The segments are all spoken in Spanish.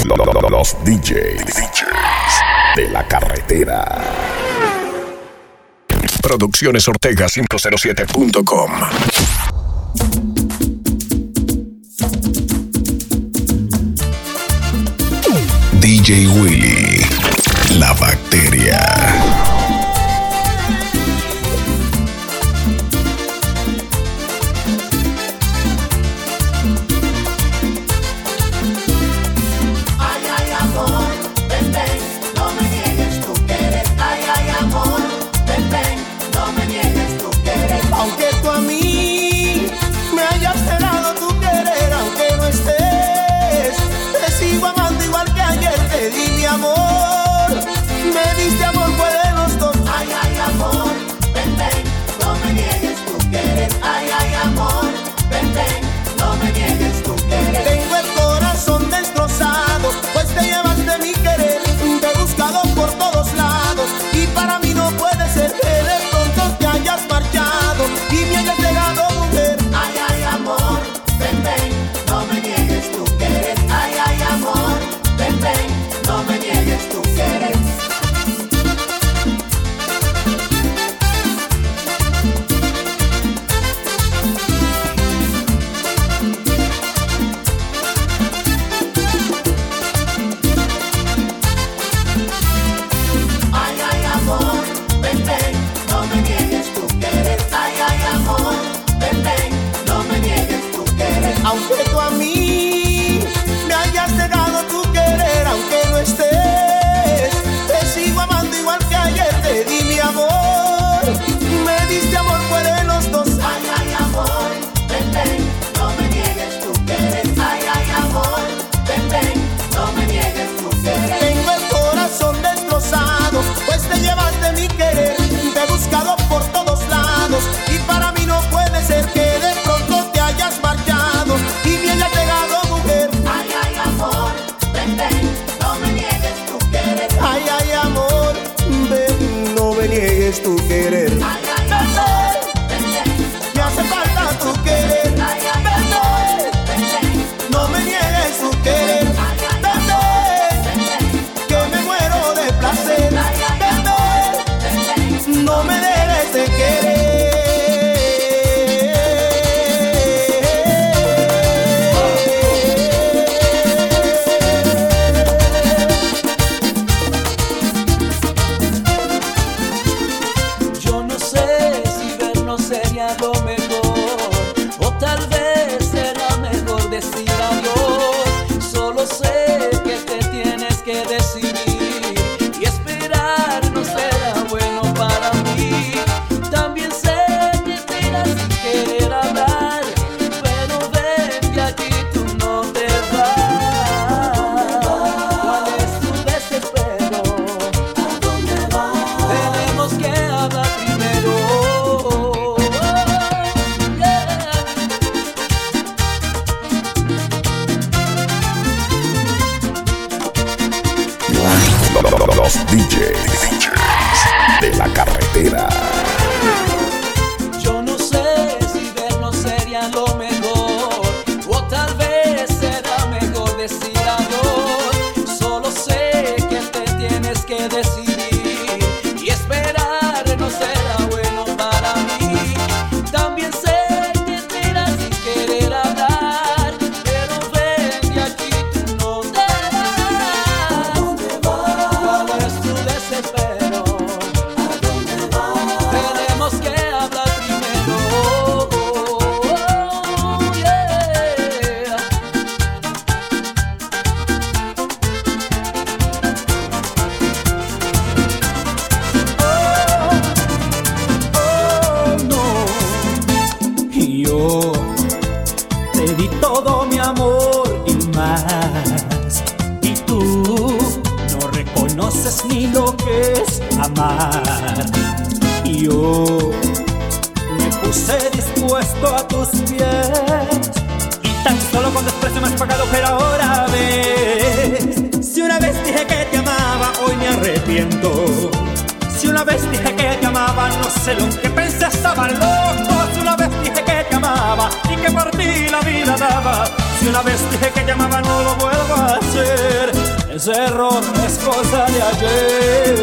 Los DJs de la carretera. Producciones Ortega 507.com. DJ Willy, la bacteria. Tu querer, me hace falta tu querer, no me niegues tu querer, que me muero de placer, no me dejes de querer. Los DJs de la carretera. Yo no sé si vernos sería lo mejor, o tal vez será mejor decir adiós. Solo sé que te tienes que decidir, y esperar no será bueno para mí. También sé que te irás sin querer hablar, pero ven de aquí, tú no te vas. ¿Cuál es tu desespero? ¿A dónde vas? Tenemos que hablar primero. No, y yo te di todo mi amor y más, y tú no reconoces ni lo que es amar. Y yo me puse dispuesto a tus pies, y tan solo con desprecio me has pagado, pero ahora ves. Si una vez dije que te amaba, hoy me arrepiento. Si una vez dije que te amaba, no sé lo que pensé, estaba loco. Si una vez dije que te amaba y que por ti la vida daba, si una vez dije que te amaba, no lo vuelvo a hacer. ese error es cosa de ayer.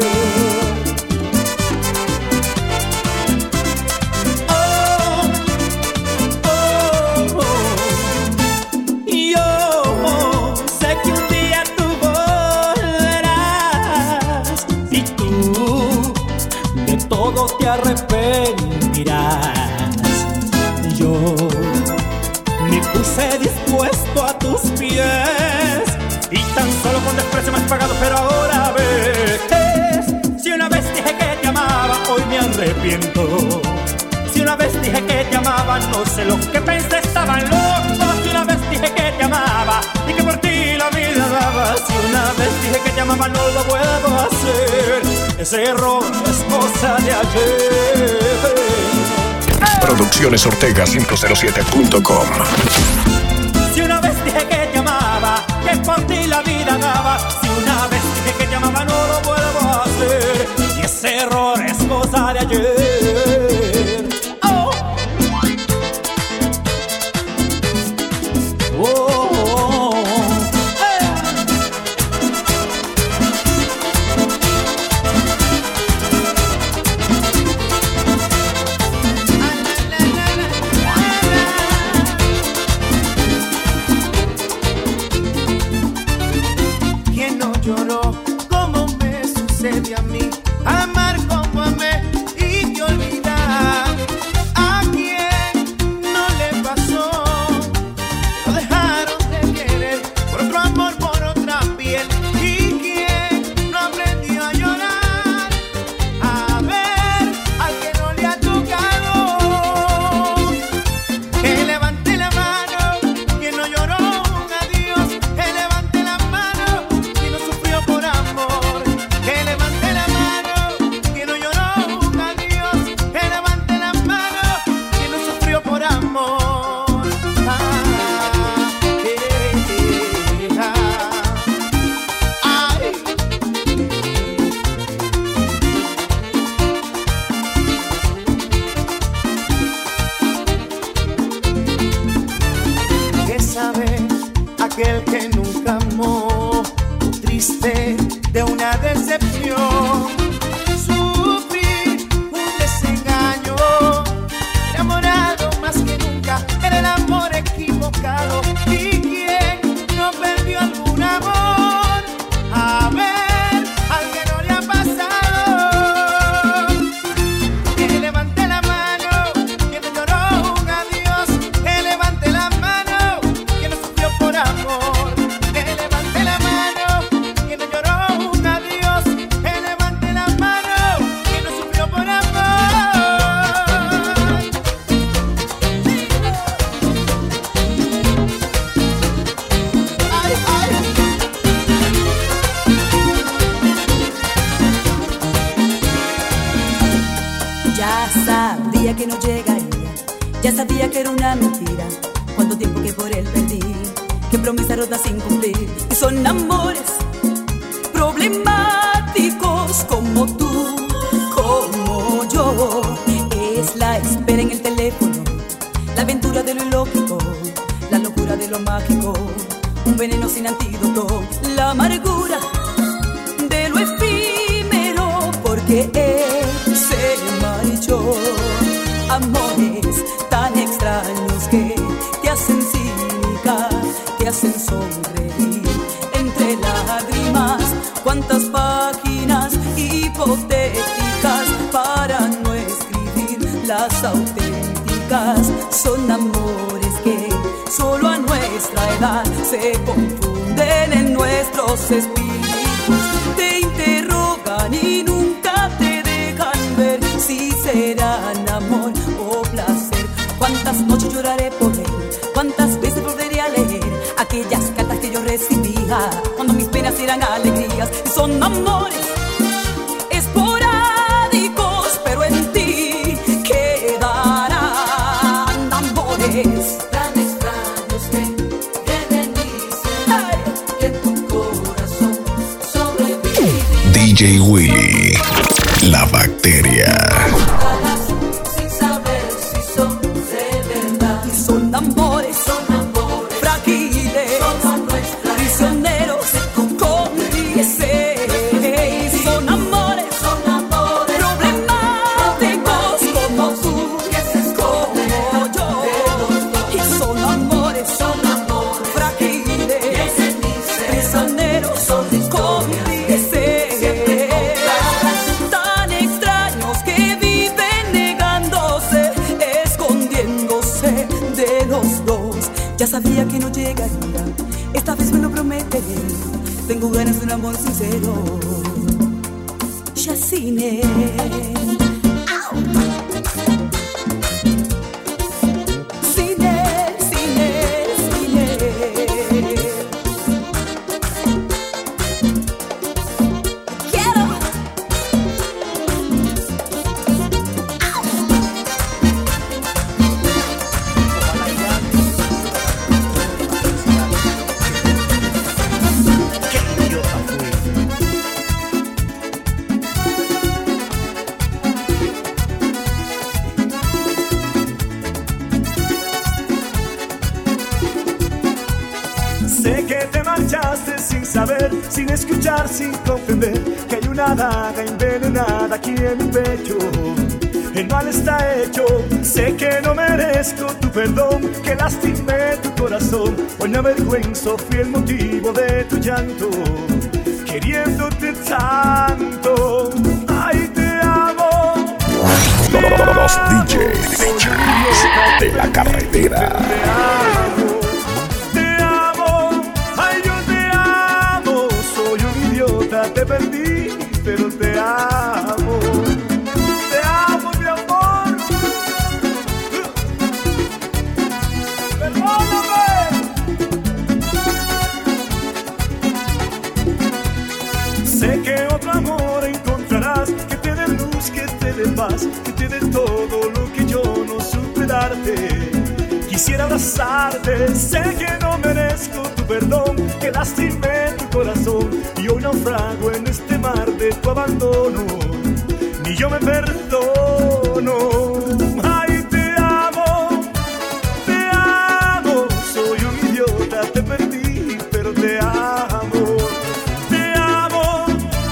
Te arrepentirás. Yo me puse dispuesto a tus pies y tan solo con desprecio me has pagado, pero ahora ves. Si una vez dije que te amaba, hoy me arrepiento. Si una vez dije que te amaba, no sé lo que pensé, estaba loco. Si una vez dije que te amaba y que por ti la vida daba. Si una vez dije que te amaba, no lo vuelvo a hacer. Ese error es cosa de ayer. Produccionesortega507.com. Si una vez dije que te amaba, que por ti la vida daba. Si una vez dije que te amaba, no lo vuelvo a hacer. Y ese error es cosa de ayer. Oh. Oh, oh, oh. Lloró como me sucede a mí, amar como amé y te olvidar. A quien no le pasó, lo dejaron de querer por otro amor, por otra piel. Y quien no aprendió a llorar, a ver al que no le ha tocado, que levante la mano, quien no lloró un adiós, que levante la mano, quien no sufrió por amor, que levante la mano, quien no lloró un adiós, que levante la mano, quien no sufrió por amor. Ay. ¿Qué sabe aquel que nunca amó, triste de una decepción? Sufrir un desengaño, enamorado más que nunca, era el amor equivocado. ¿Y quién no perdió algún amor? A ver, al que no le ha pasado, que levante la mano, quien no lloró un adiós, que levante la mano, quien no sufrió por amor, que levante la mano, quien no lloró un adiós, que levante la mano, quien no sufrió por amor. Ay, ay. Ya sabía que no llegaría, ya sabía que era una mentira. Cuánto tiempo que por él perdí, qué promesa rota sin cumplir. Y son amores problemáticos como tú, como yo. Es la espera en el teléfono, la aventura de lo ilógico, la locura de lo mágico, un veneno sin antídoto, la amargura de lo efímero, porque él se marchó. Amores tan extraños que te hacen cínica, te hacen sonreír entre lágrimas. Cuántas páginas hipotéticas para no escribir las auténticas. Son amores que solo a nuestra edad se confunden en nuestros espíritus. Te interrogan y nunca te dejan ver si serán amor o placer. Cuántas noches lloraré por él, cuántas veces volveré a leer aquellas cartas que yo recibía cuando mis penas eran alegrías. Y son amores esporádicos, pero en ti quedarán amores tan extraños que deben ser que tu corazón sobrevive. DJ Willy, la bacteria. Sin saber si son de verdad. Y son amores frágiles, prisioneros prometeré. Tengo ganas de un amor sincero. Yacine. Sin escuchar, sin comprender que hay una daga envenenada aquí en mi pecho. El mal está hecho, sé que no merezco tu perdón, que lastimé tu corazón. Hoy me avergüenzo, fui el motivo de tu llanto, queriéndote tanto. Ay, te amo. Los DJs de la carretera. Te perdí, pero te amo. Te amo, mi amor. Perdóname. Sé que otro amor encontrarás, que te dé luz, que te dé paz, que te dé todo lo que yo no supe darte. Quisiera abrazarte, sé que no merezco tu perdón, que lastimé tu corazón y hoy naufrago en este mar de tu abandono. Ni yo me perdono. Ay, te amo, soy un idiota, te perdí, pero te amo. Te amo,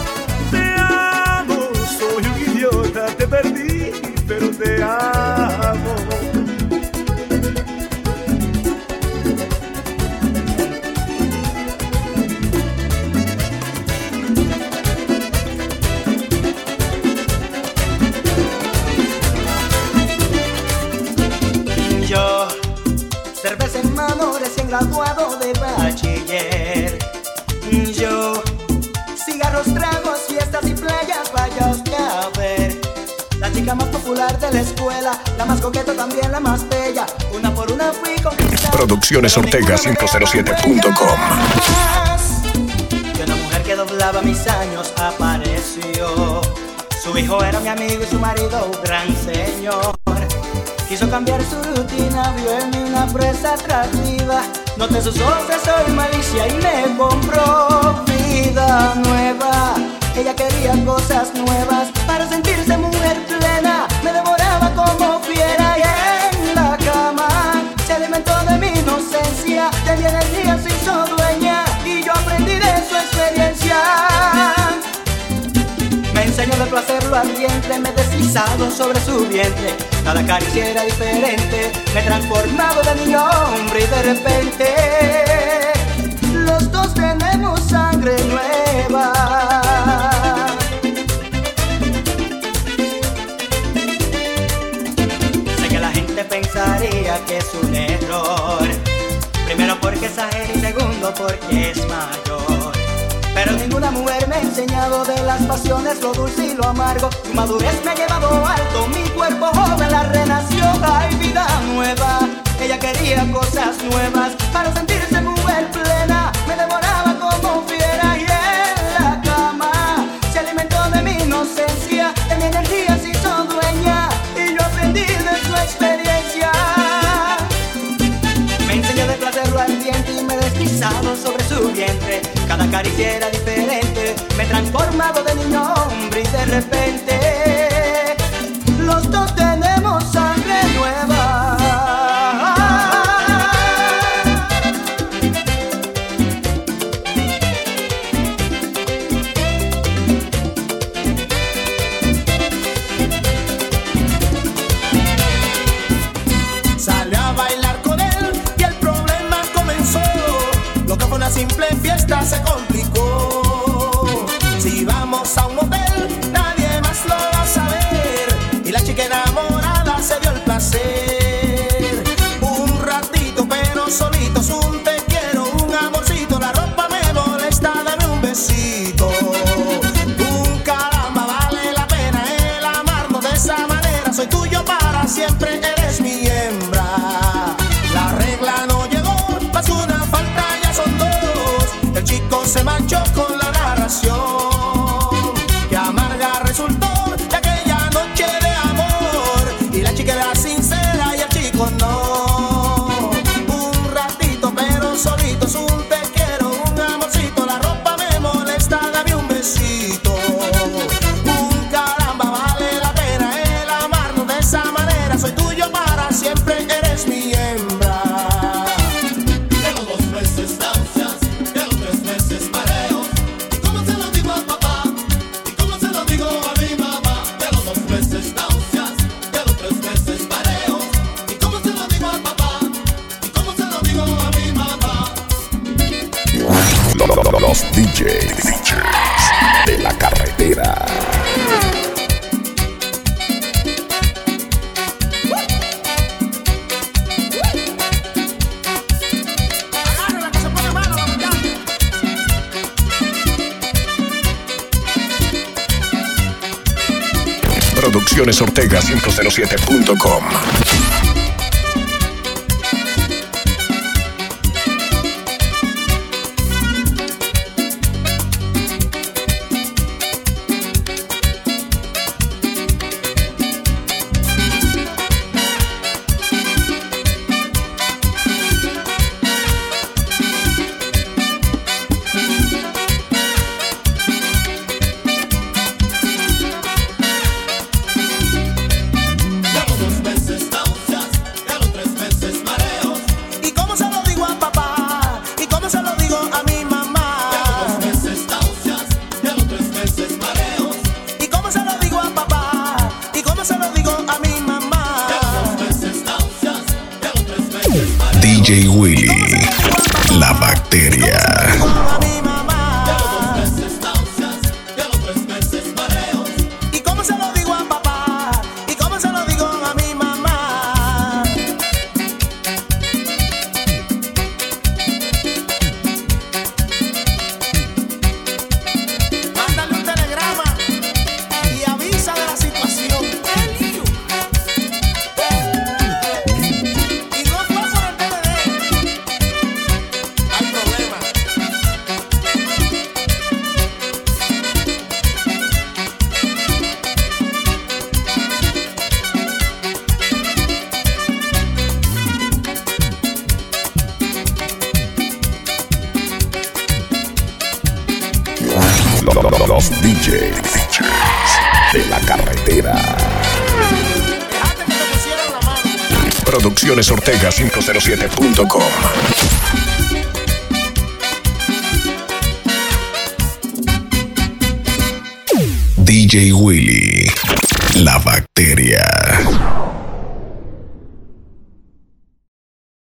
soy un idiota, te perdí, pero te amo. Cerveza en mano, recién graduado de bachiller. Yo, cigarros, tragos, fiestas y playas, vaya usted a ver. La chica más popular de la escuela, la más coqueta, también la más bella. Una por una fui conquistada. Producciones Ortega 507.com. Y una mujer que doblaba mis años apareció. Su hijo era mi amigo y su marido un gran señor. Quiso cambiar su rutina, vio en mí una presa atractiva. Noté sus ojos de sol y malicia y me compró vida nueva. Ella quería cosas nuevas para sentirse mujer plena. Me devoraba como fiera y en la cama se alimentó de mi inocencia. De mi energía se hizo dueña y yo aprendí de su experiencia. Me enseñó de placer lo ardiente, me he deslizado sobre su vientre. Cada caricia era diferente, me he transformado de niño a hombre y de repente los dos tenemos sangre nueva. Sé que la gente pensaría que es un error, primero porque exagera y segundo porque es mayor. Pero ninguna mujer me ha enseñado de las pasiones lo dulce y lo amargo. Su madurez me ha llevado alto, mi cuerpo joven la renació. Hay vida nueva, ella quería cosas nuevas para sentirse mujer plena. Me devoraba como fiera y en la cama se alimentó de mi inocencia. De mi energía se hizo dueña y yo aprendí de su experiencia. Me enseñó de placer lo ardiente y me he deslizado sobre su vientre. Cada caricia era diferente, me he transformado de niño a hombre y de repente los dos tenemos sangre nueva. Salió a bailar con él y el problema comenzó. Lo que fue una simple fiesta se complicó. Si vamos a un motel, nadie más lo va a saber. Y la chica enamorada se dio el placer. Un ratito pero solitos, un te quiero, un amorcito. La ropa chico se marchó con la narración que amarga resultó de aquella noche de amor. Y la chica era sincera y el chico no. Un ratito pero solitos, un te quiero, un amorcito. La ropa me molesta, dame un besito. Un caramba, vale la pena el amarnos de esa manera. Soy tuyo para siempre, eres mi hembra. Tengo 2 meses náuseas, tengo 3 meses mareos. ¿Y cómo se lo digo a papá? ¿Y cómo se lo digo a mi mamá? Tengo 2 meses náuseas, tengo 3 meses mareos. ¿Y cómo se lo digo a papá? ¿Y cómo se lo digo a mi mamá? Los DJs de la carretera. Agárrala que se pone malo la muchacha. Producciones Ortega 507.com. Tengo 2 meses náuseas, tengo 3 meses mareos. ¿Y cómo se lo digo a papá? ¿Y cómo se lo digo a mi mamá? Tengo 2 meses náuseas, tengo 3 meses mareos. ¿Y cómo se lo digo a papá? ¿Y cómo se lo digo a mi mamá? Tengo 2 meses náuseas, tengo 3 meses mareos. DJ Willy, la bacteria. A mi mamá. Tengo 2 meses náuseas, tengo 3 meses mareos. ¿Y cómo se lo digo a papá? ¿Y cómo se lo digo a mi mamá? Mándale un telegrama y avisa de la situación. ¡El lío! Y no fue por el TVD. Hay problema. Los DJs de la carretera. Dejaste que te pusieran la mano. Producciones Ortega 507.com. DJ Willy, la bacteria.